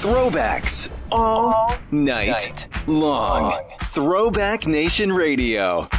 Throwbacks all night long. Throwback Nation Radio.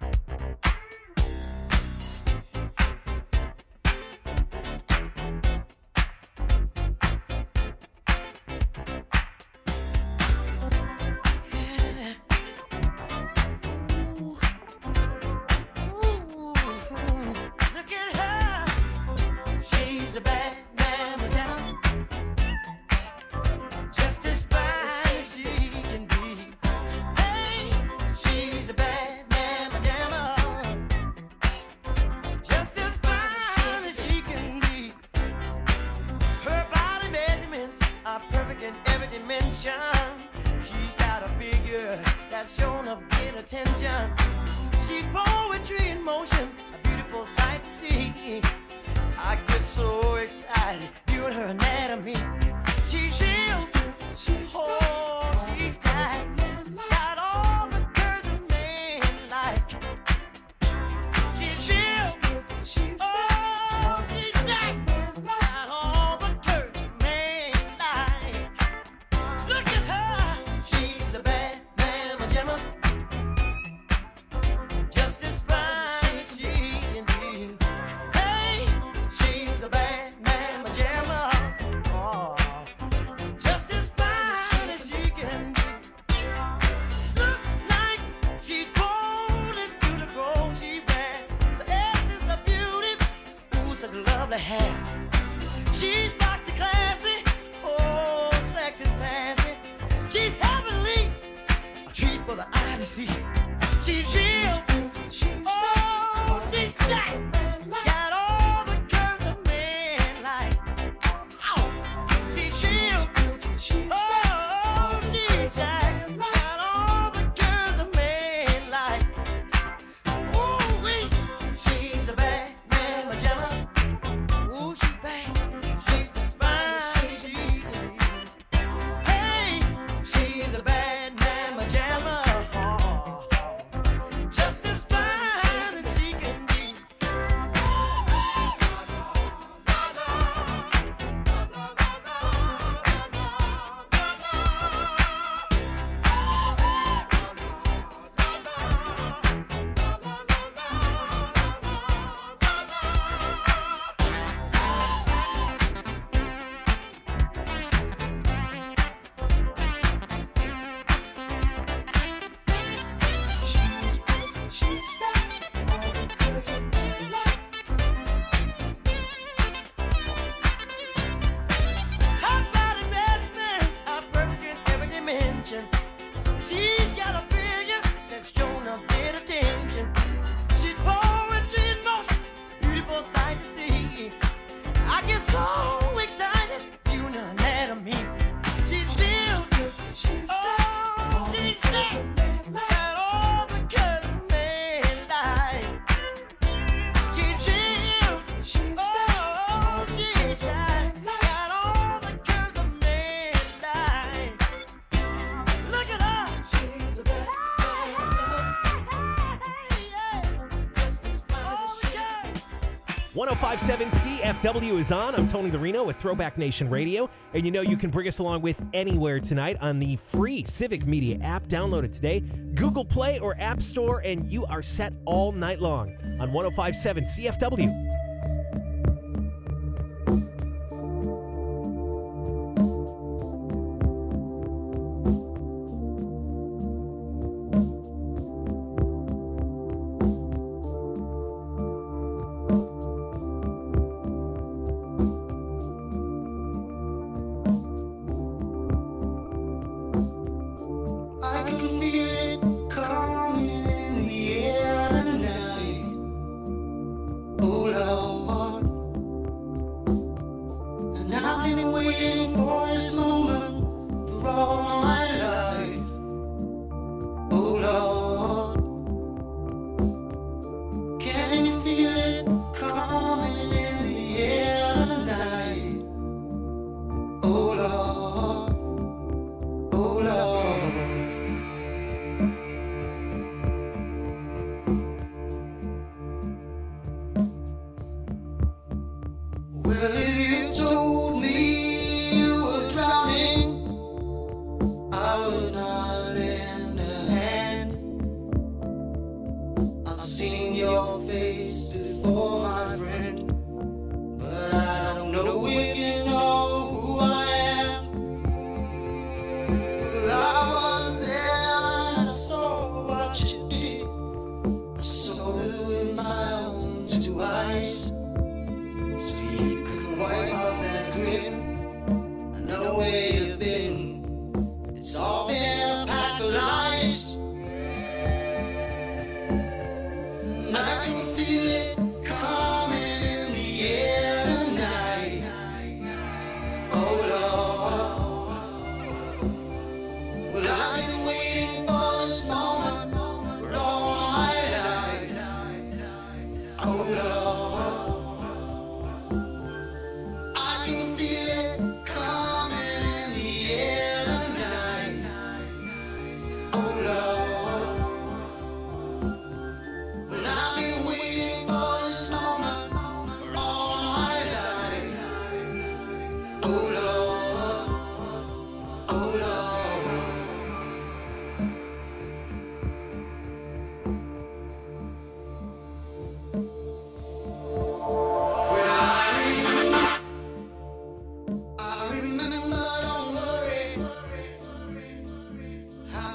CFW is on. I'm Tony the Reno with Throwback Nation Radio. And you know you can bring us along with anywhere tonight on the free Civic Media app. Download it today. Google Play or App Store, and you are set all night long on 105.7 CFW. Oh,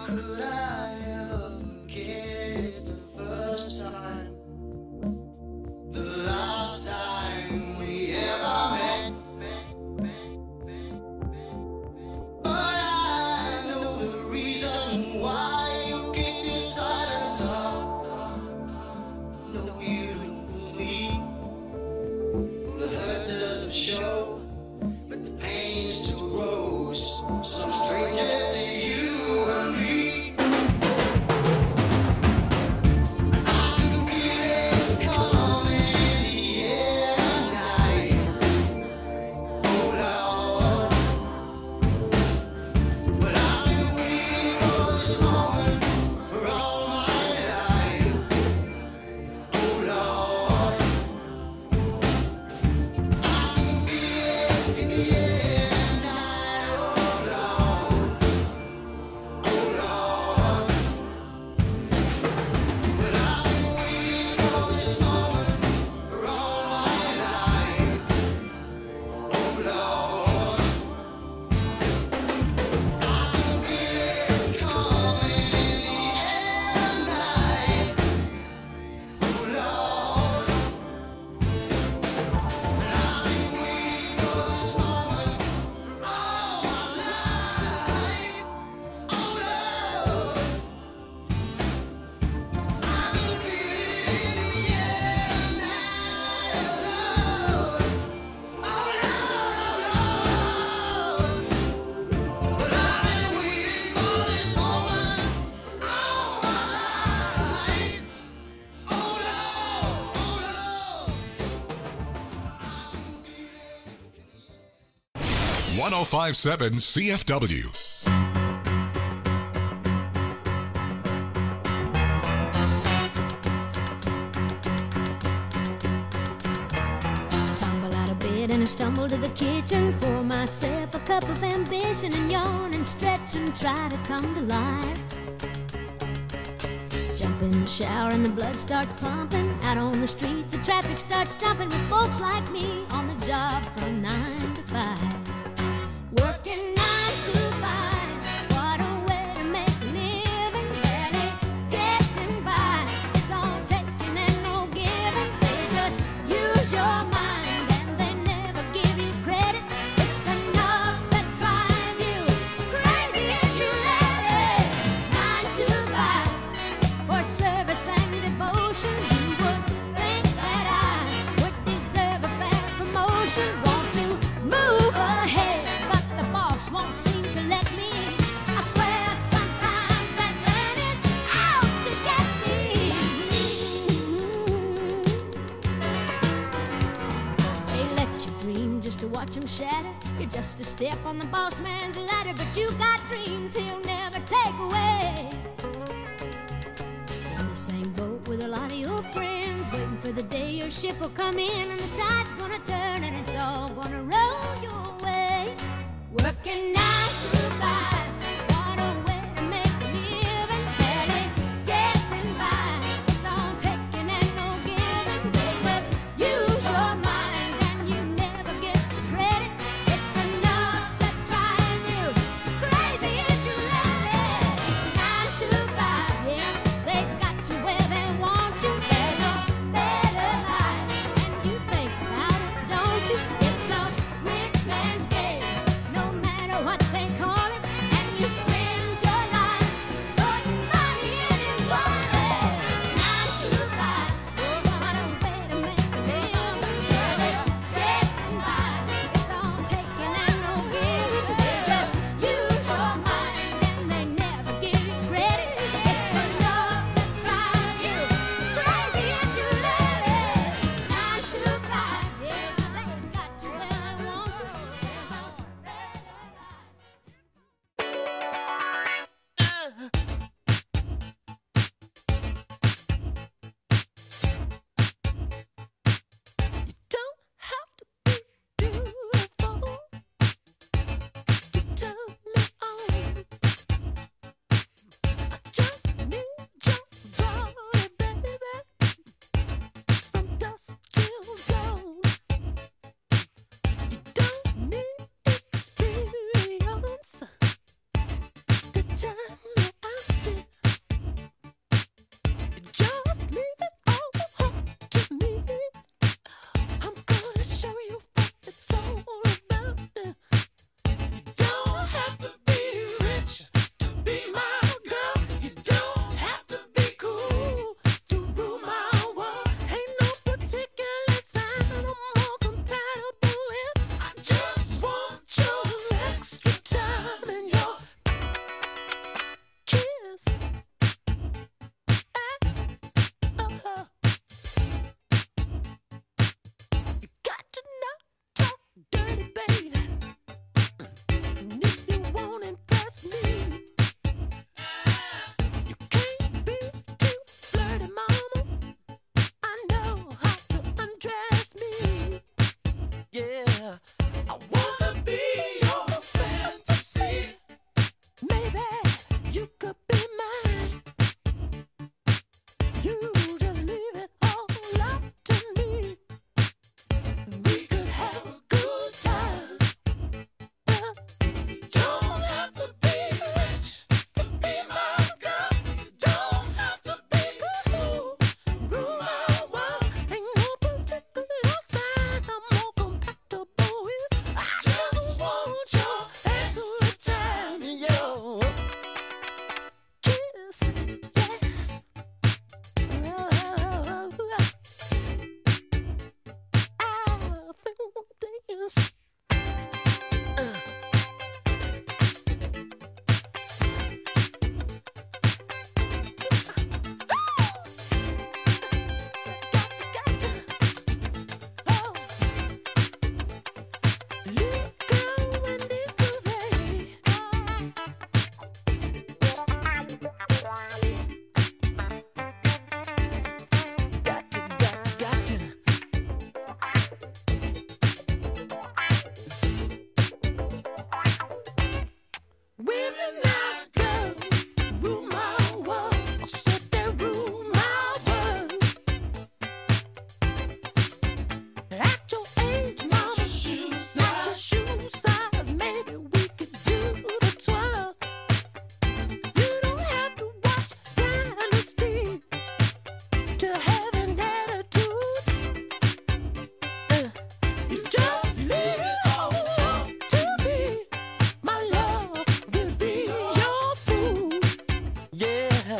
Could I ever forget it's the first time, the last time we ever met? But I know the reason why you keep your silence up. No, you don't fool me. The hurt doesn't show, but the pain still grows. Some stranger to you and me. I can feel it coming in the air tonight. Oh Lord, but I've been waiting for this moment for all my life. Oh Lord, I can feel it in the air tonight. Oh Lord, oh Lord, but I've been waiting for this moment for all my life. Oh Lord, I can feel it coming in the air tonight. Oh Lord, but I've been waiting for this moment for all my life. Oh Lord, I can feel it in the air tonight. Oh Lord, but I've been waiting for this moment all my life. Oh Lord, 1057 CFW. Tumble out of bed and I stumble to the kitchen. Pour myself a cup of ambition and yawn and stretch and try to come to life. Jump in the shower and the blood starts pumping. Out on the streets, the traffic starts jumping with folks like me on the job from 9 to 5. Working 9 to 5. What a way to make a living. Barely getting by. It's all taking and no giving. They just use your mind and they never give you credit. It's enough to drive you crazy if you let it. 9 to 5 for service and devotion. You would think that I would deserve a fair promotion. Want to move ahead, but the boss won't seem to let me. I swear sometimes that man is out to get me. They let you dream just to watch him shatter. You're just a step on the boss man's ladder, but you got dreams he'll never take away. In the same boat with a lot of your friends, waiting for the day your ship will come in and the tide's gonna turn and it's all gonna roll your way. Working 9 to 5, what a way to make a living. Barely getting by, it's all taking and no giving. They just use your mind and you never get the credit. It's enough to drive you crazy if you let it. 9 to 5, yeah, they got you where they want you. There's a better life, and you think about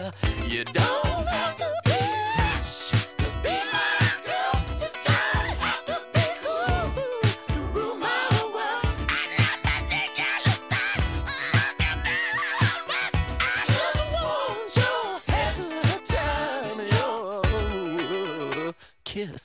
You don't have to be rich to be my girl. You don't have to be cool to rule my world. I love that thing you look at. Look at me, I just want your head to tell me your kiss.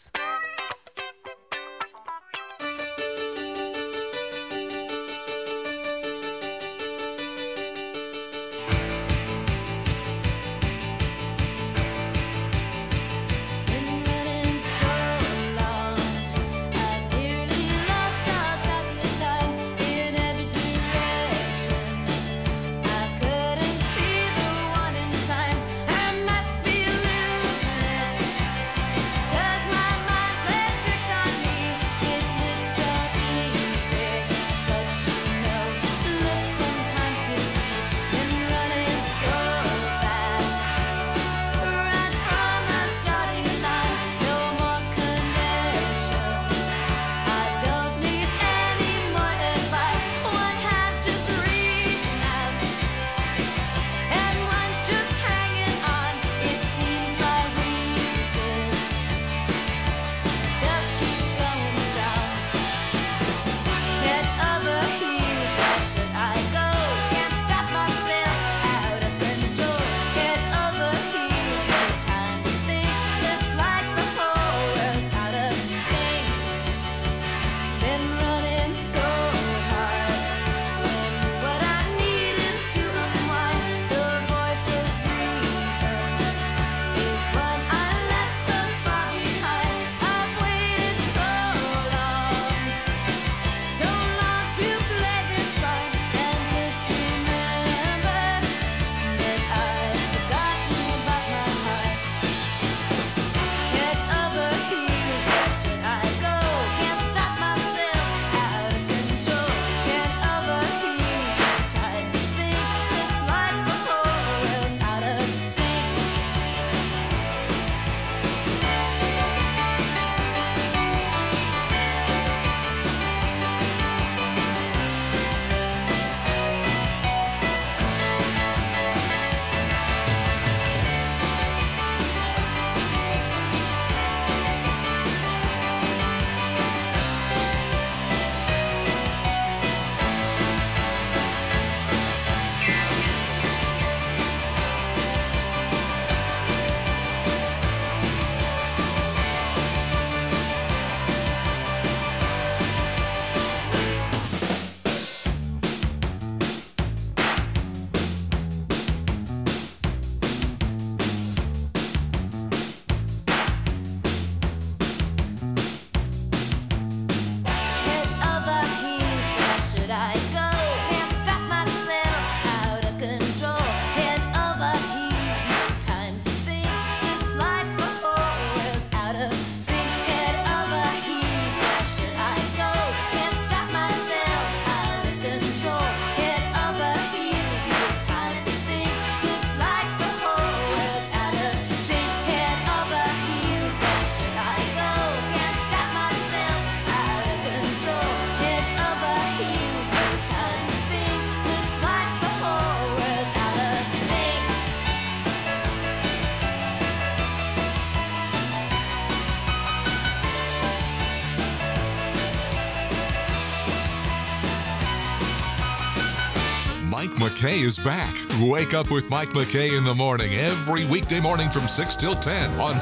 Mike McKay is back. Wake up with Mike McKay in the morning every weekday morning from 6 till 10 on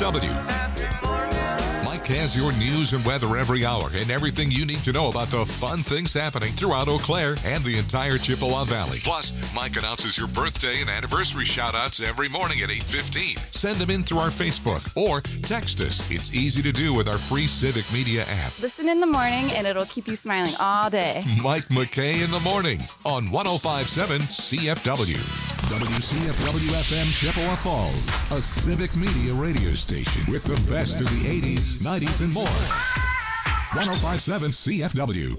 CFW. Mike has your news and weather every hour and everything you need to know about the fun things happening throughout Eau Claire and the entire Chippewa Valley. Plus, Mike announces your birthday and anniversary shout-outs every morning at 8:15. Send them in through our Facebook or text us. It's easy to do with our free Civic Media app. Listen in the morning and it'll keep you smiling all day. Mike McKay in the morning on 105.7 CFW. WCFW-FM Chippewa Falls, a Civic Media radio station with the best of the 80s, 90s, and more. 105.7 CFW.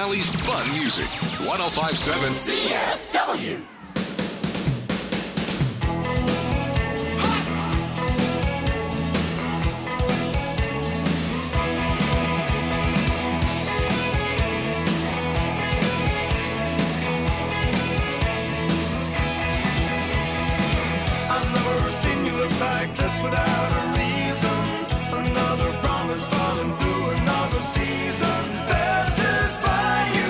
Valley's fun music. 1057 CFW. I've never seen you look like this without a reason. Another promise falling through another season passes by you.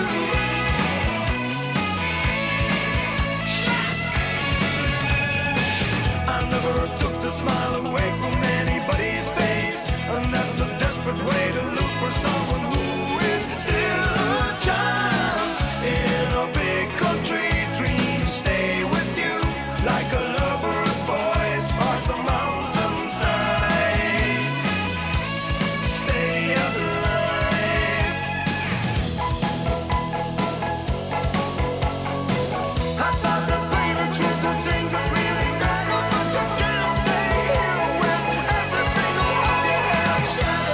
I never took the smile away from anybody's face, and that's a desperate way to look for someone who is still a child in a big country dream. Stay with you like a lover's voice parts the mountainside. Stay alive. I thought that pain and truth were things that really matter, but you can't stay here with every single one you have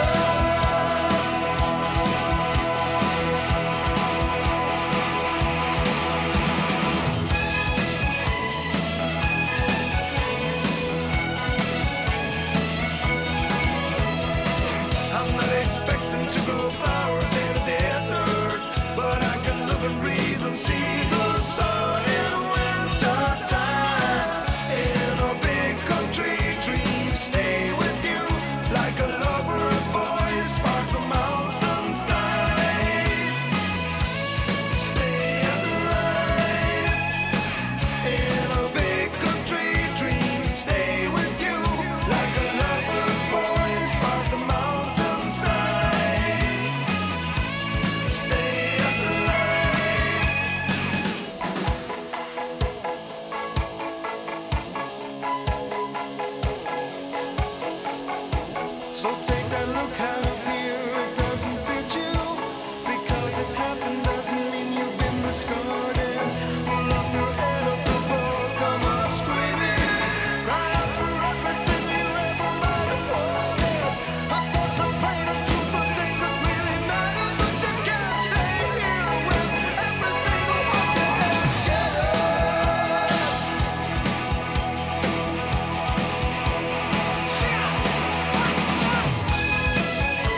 I'm not expecting to grow flowers in a desert, but I can live and breathe and see the sun in winter time. In a big country dream, stay with you like a lover's voice parts the mountainside. Stay alive. In a big country dream, stay with you like a lover's voice parts the mountainside. Stay alive. So take that look out of here, it doesn't fit you. Because it's happened doesn't mean you've been discarded. Pull up your head off the floor, come up screaming. Cry out for everything you ever might have wanted. I thought the pain and truth were things that really matter, but you can't stay here with every single one you have shattered.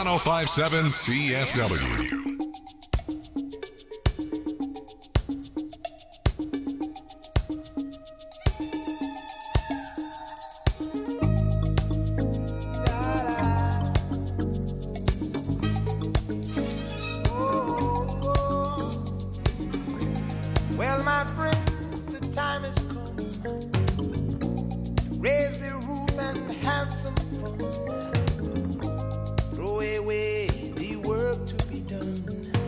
1057 CFW. Well, my friends, the time has come. Raise the roof and have some fun. Throw away the work to be done.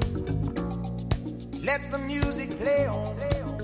Let the music play on.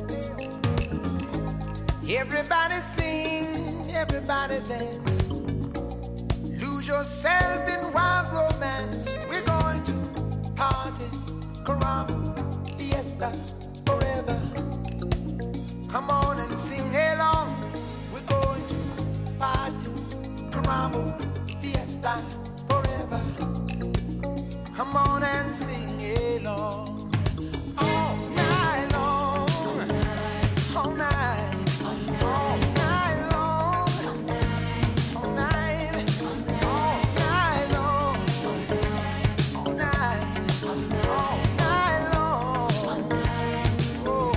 Everybody sing, everybody dance. Lose yourself in wild romance. We're going to party, caramba, fiesta, forever. Come on and sing along. We're going to party, caramba, fiesta, forever. Come on and sing along. All night long, all night, all night long, all night, all night long, all night, all night long. Oh,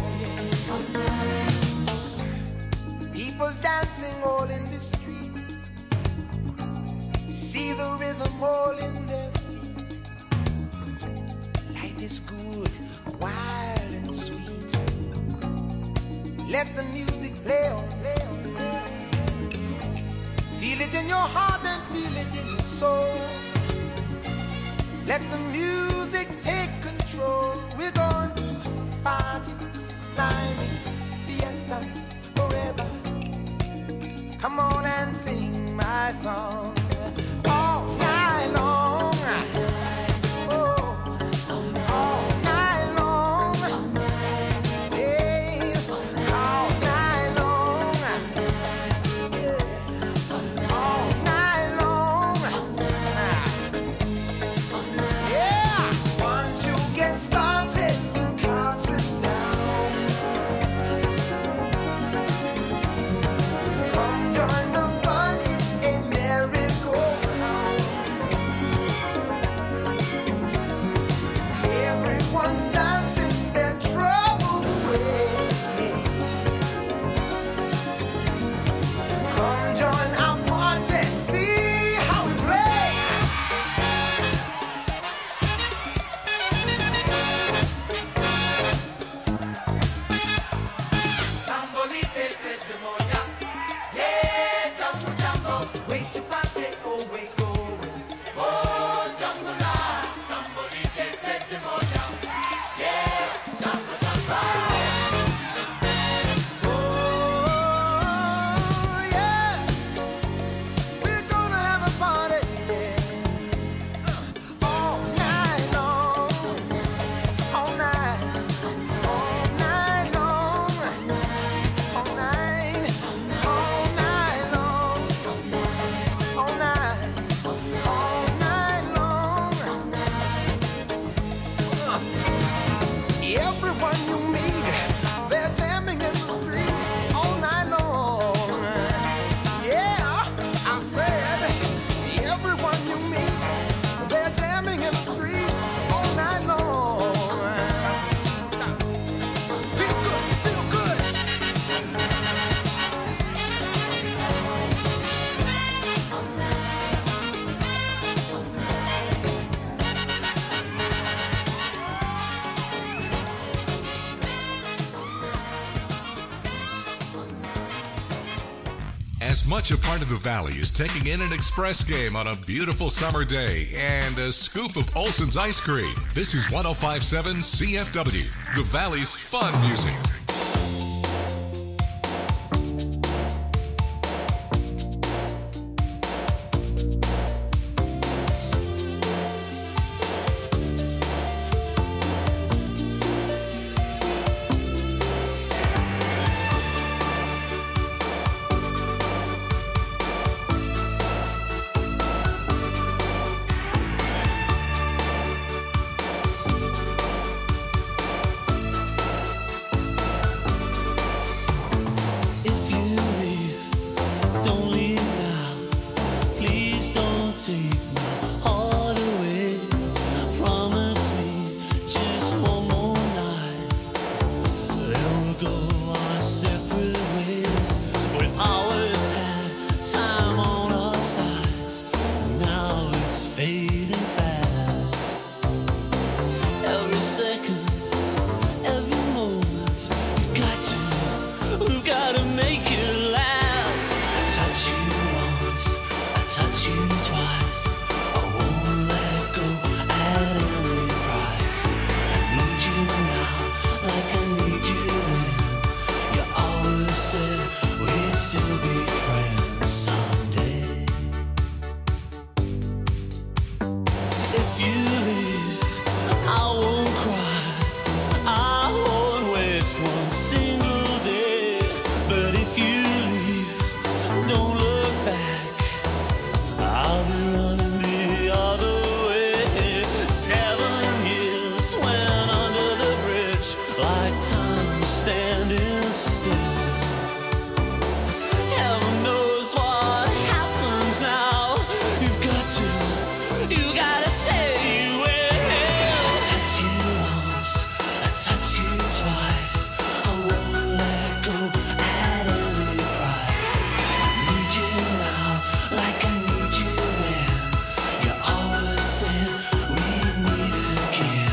yeah. People dancing all in the street. See the rhythm all in their feet. Life is good, wild and sweet. Let the music play on, play on, play on. Feel it in your heart and feel it in your soul. Let the music take control. We're going to party, climbing, fiesta, forever. Come on and sing my song. All night long. Oh, all night long. Yes, all night long. Yeah, all night long. Yeah, once you get started, you can't sit down. Come join the fun, it's a merry-go-round. Everyone's dancing their troubles away. Come join our party, see how we play. Sambolite se demonia, yeah, jambo jambo, wait to party, oh wait going, oh jambo la, sambolite se demonia, yeah, jambo jambo, oh yeah, we're gonna have a party, yeah, all night long, all night, all night long. All night, all night long, all night, all night long. Everyone you meet, they're jamming in the street all night long. Yeah, I said, everyone you meet, they're jamming in the street all night long. Feel good, feel good. As much a part of the Valley as taking in an express game on a beautiful summer day and a scoop of Olson's ice cream. This is 1057 CFW, the Valley's fun music. every second, every moment. We've got to make it last. I touch you once, I touch you twice. I won't let go at any price. I need you now, like I need you then. You always said we'd still be friends someday. If you leave, I won't cry, I won't waste one single day. But if you leave, don't look back, I'll be running the other way. 7 years went under the bridge, like time standing still. Heaven knows what happens now. You gotta say you will. I touch you once, I touch you twice. I won't let go at any price. I need you now, like I need you then. You always said we'd meet again.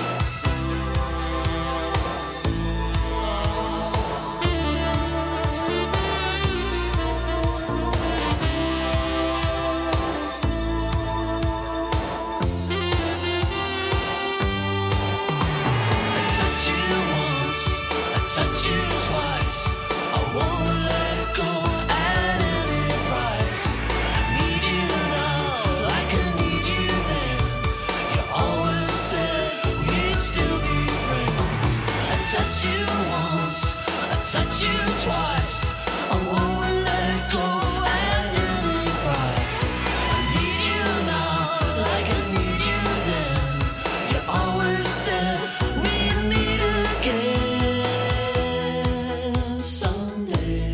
I touch you once, I touch you twice. I won't let go at any price. I need you now, like I need you then. You always said we'd still be friends. I touch you once, I touch you twice. I won't let go at any price. I need you now, like I need you then. You always said we'd meet again someday.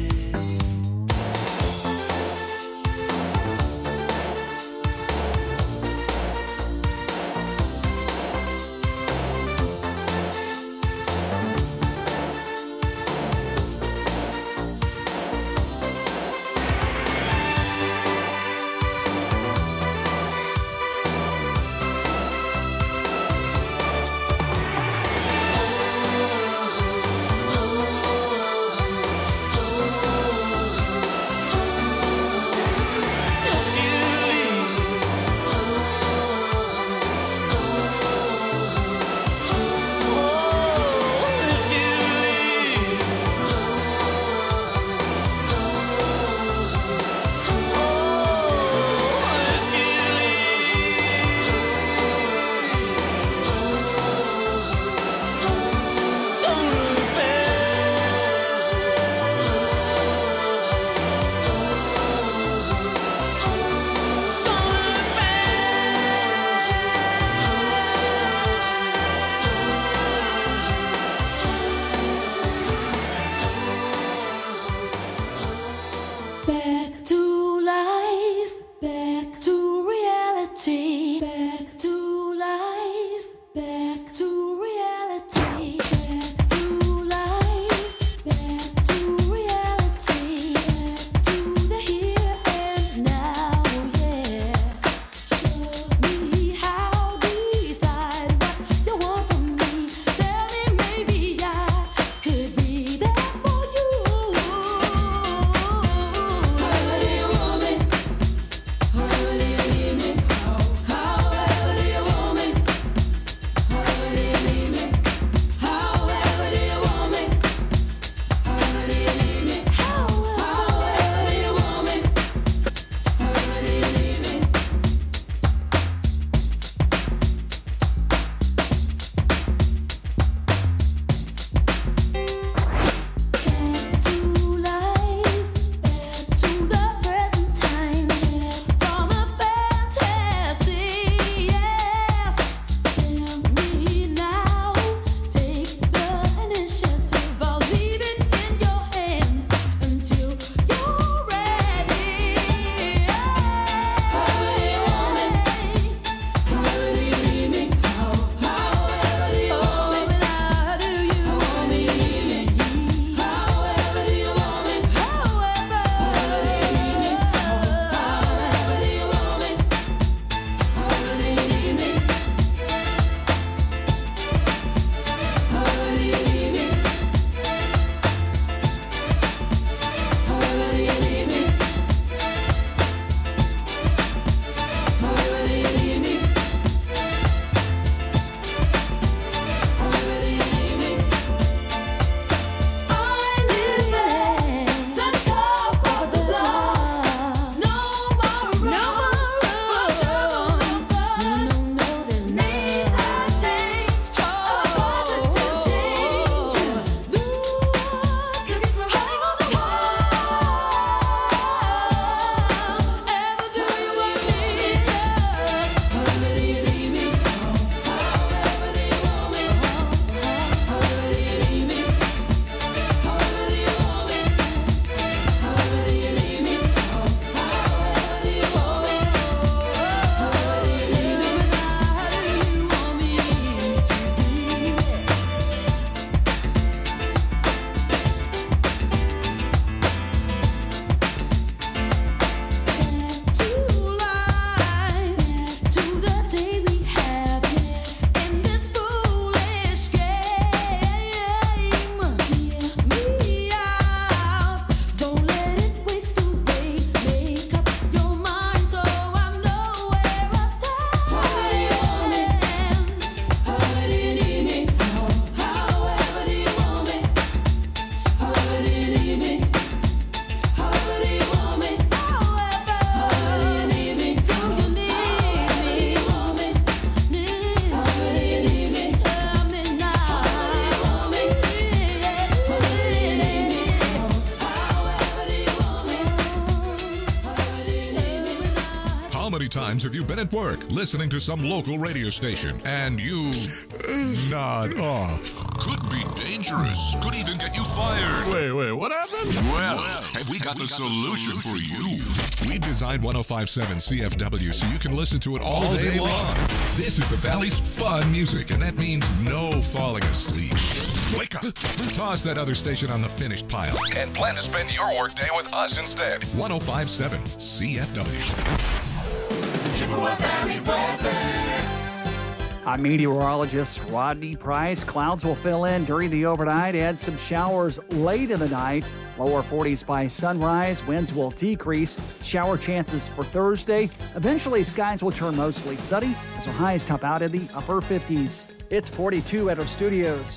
times have you been at work listening to some local radio station and you nod off? Could be dangerous. Could even get you fired. Wait, what happened? Well, have we got the solution for you? We designed 105.7 CFW so you can listen to it all day long. This is the Valley's fun music, and that means no falling asleep. Wake up. Toss that other station on the finished pile and plan to spend your workday with us instead. 105.7 CFW. Chippewa Valley weather. I'm meteorologist Rodney Price. Clouds will fill in during the overnight and some showers late in the night. Lower 40s by sunrise. Winds will decrease. Shower chances for Thursday. Eventually, skies will turn mostly sunny as our highs top out in the upper 50s. It's 42 at our studios.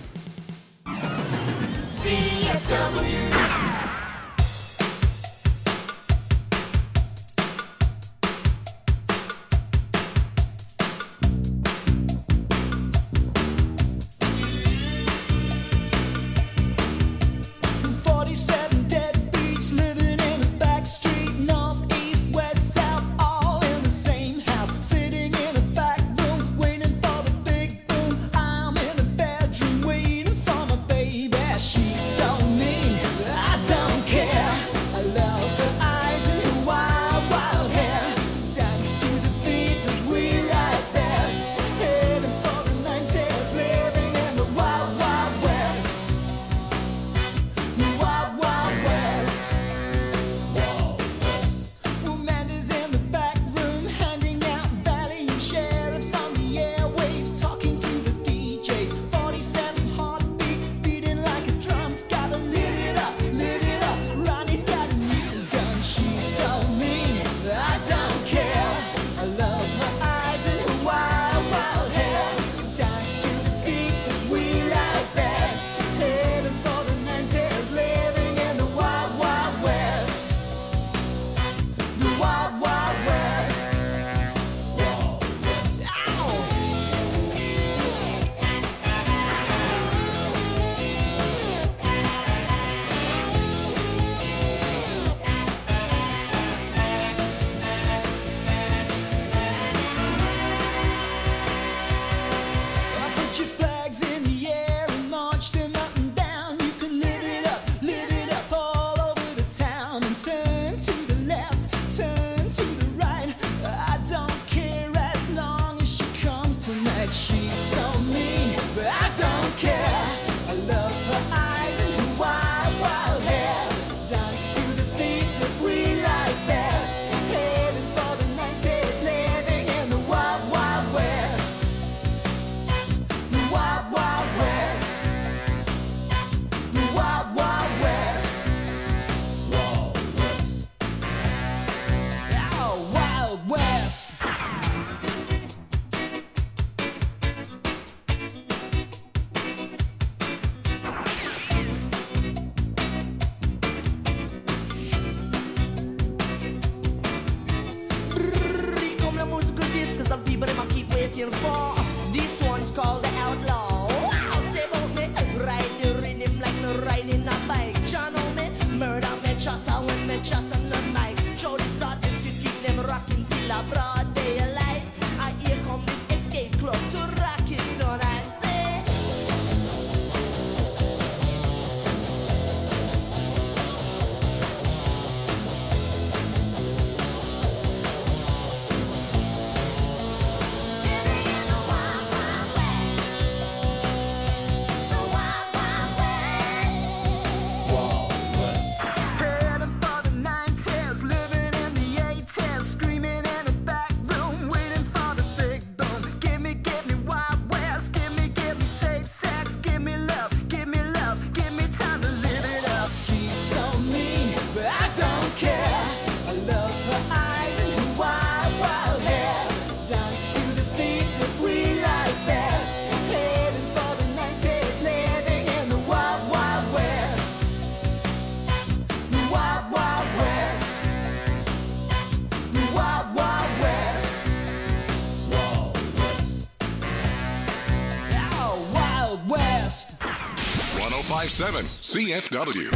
CFW. West. 105.7 CFW.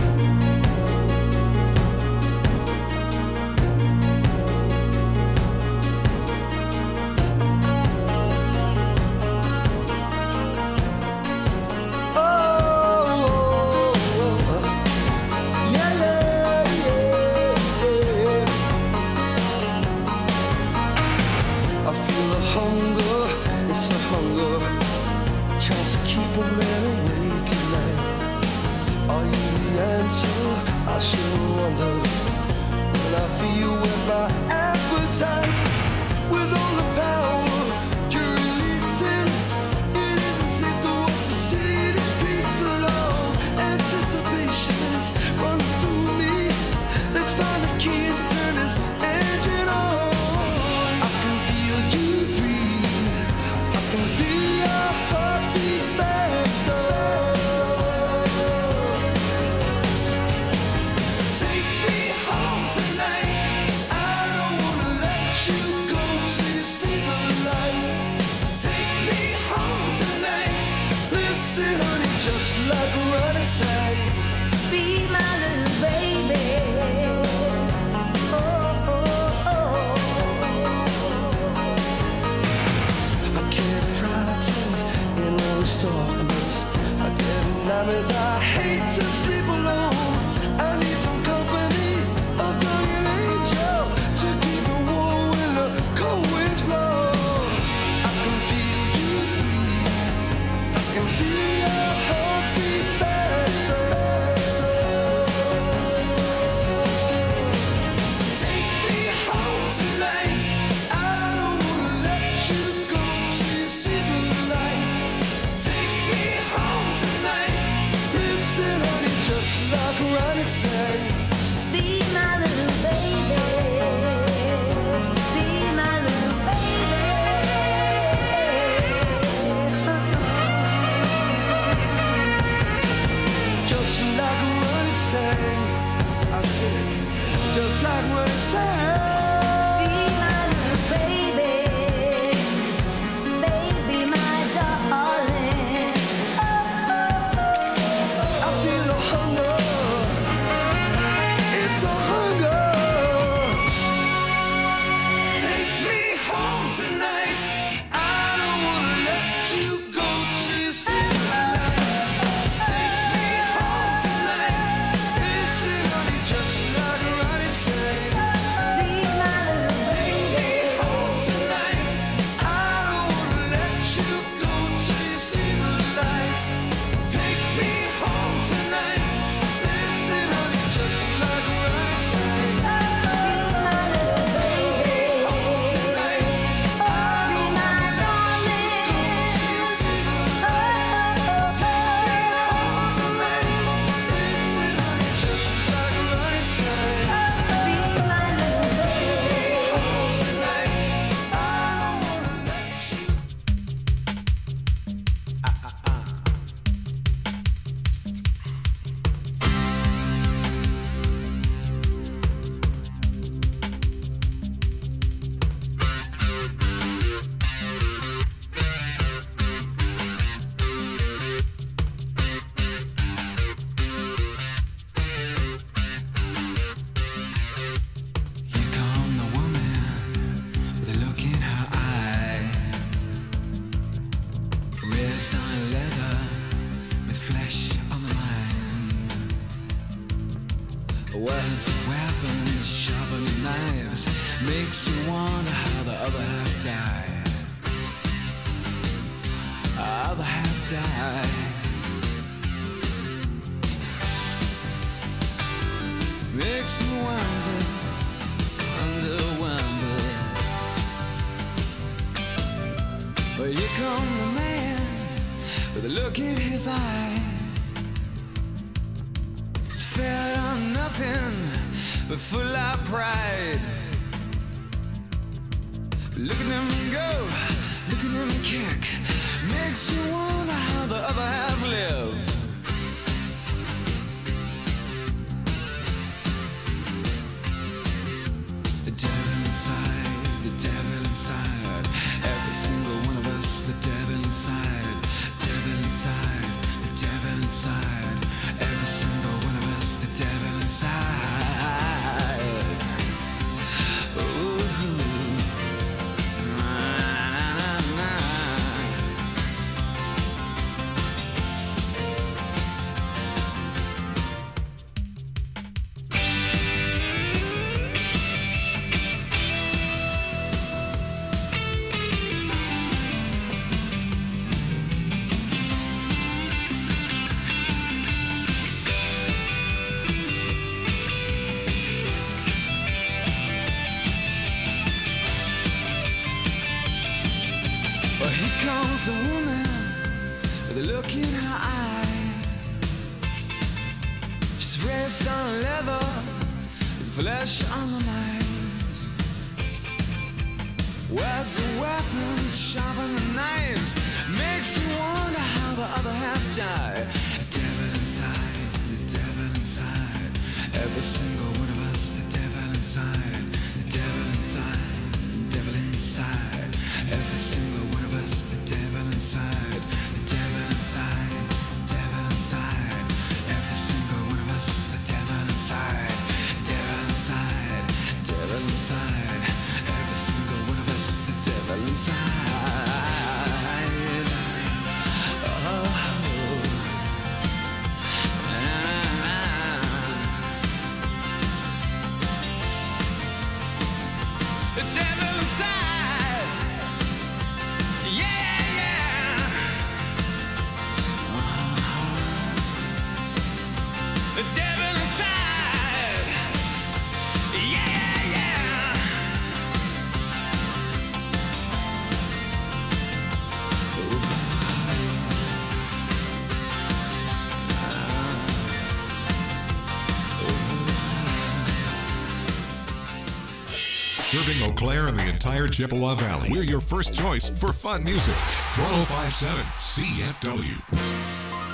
people that awake at night. Are you the answer? I sure wonder. When I feel with my appetite, with all the power you're releasing, it isn't safe to walk the city streets alone. Anticipation is running through me. Let's find the key and turn this engine on. I can feel you breathe. I can feel your heartbeat faster. Take me home tonight. I don't wanna let you go till you see the light. Take me home tonight. Listen, honey, just like Ronnie sang. Be my little baby. I get frightened in all this darkness. I get nightmares. I hate to sleep alone. I need some company, a guardian angel to keep me warm when the cold winds blow. I can feel you breathe. I can feel your heartbeat faster. Take me home tonight. I don't wanna let you go till you see the light. Take me home tonight. Listen, honey, just like Ronnie sang. Be my little baby. Be my little baby. Just like Ronnie sang. I said, just like Ronnie sang. Be my little baby. Baby, my darling. I feel the hunger. It's a hunger. Take me home tonight. I don't wanna let you go till you see the light. Take me home tonight. Listen, honey, just like Ronnie sang. Be my little baby. Take me home tonight. I don't wanna let you go till you see the light. Take me home tonight. Listen, honey, just like Ronnie sang. Be my little baby. Home tonight. I don't wanna let you go till you see the light. Take me home tonight. Listen, honey, just like Ronnie sang. Be my little baby. Home tonight. I don't wanna let you. Here come the woman with a look in her eye. Wrist on leather with flesh on the line. Words, weapons, sharpening knives makes you wonder how the other half died. Other half died. Makes you wonder. But here come the man with a look in his eye. It's fed on nothing but full of pride. Look at him go, look at him kick. Makes you wonder how the other half live. The devil inside, the devil inside. Every single one of us, the devil inside, devil inside, the devil inside. Every single one of us, the devil inside. Ooh. Na, na, na, na. in her eye. She's raised on leather, flesh on the lines. Words are weapons, sharpen the knives. Makes you wonder how the other half died. The devil inside, the devil inside. Every single one of us, the devil inside. The devil inside, the devil inside. Every single one of us, the devil inside. The devil inside, the devil inside. Every single one of us, the devil inside. Devil inside, devil inside. Every single one of us, the devil inside. The devil inside. Yeah, yeah. The devil inside. Yeah, yeah. Serving Eau Claire and the entire Chippewa Valley. We're your first choice for fun music. 1057 CFW.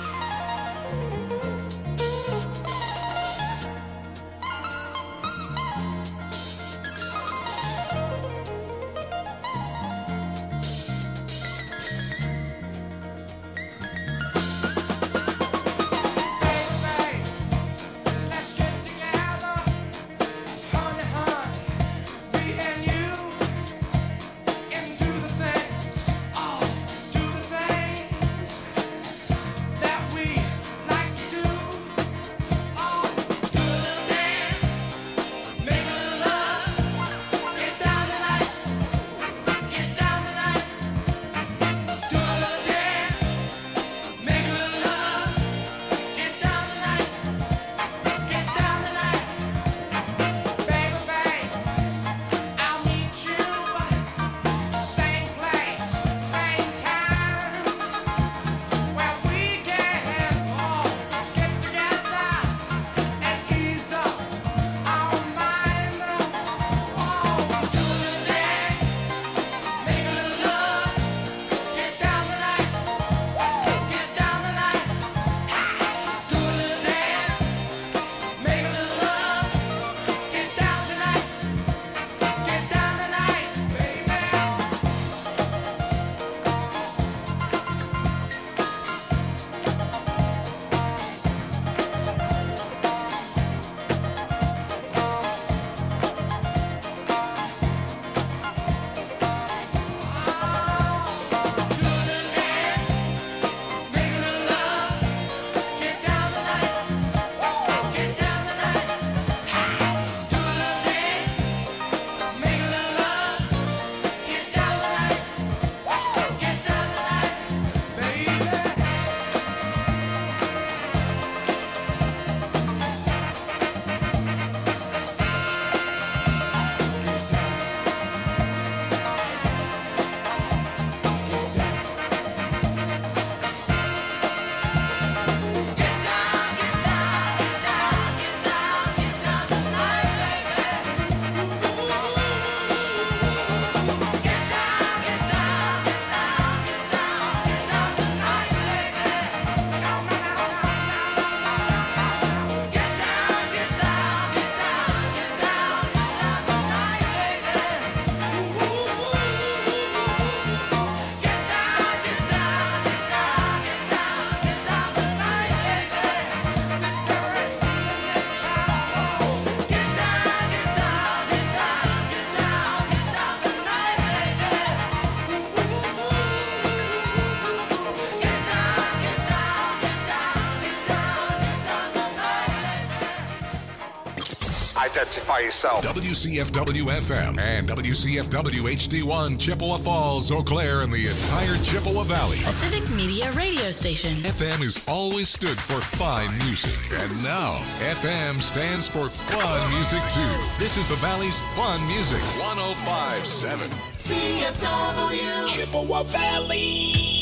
Identify yourself. WCFW FM and WCFW HD1 Chippewa Falls, Eau Claire, and the entire Chippewa Valley. A civic media radio station. FM has always stood for fine music, and now FM stands for fun music too. This is the Valley's fun music. 105.7 CFW Chippewa Valley.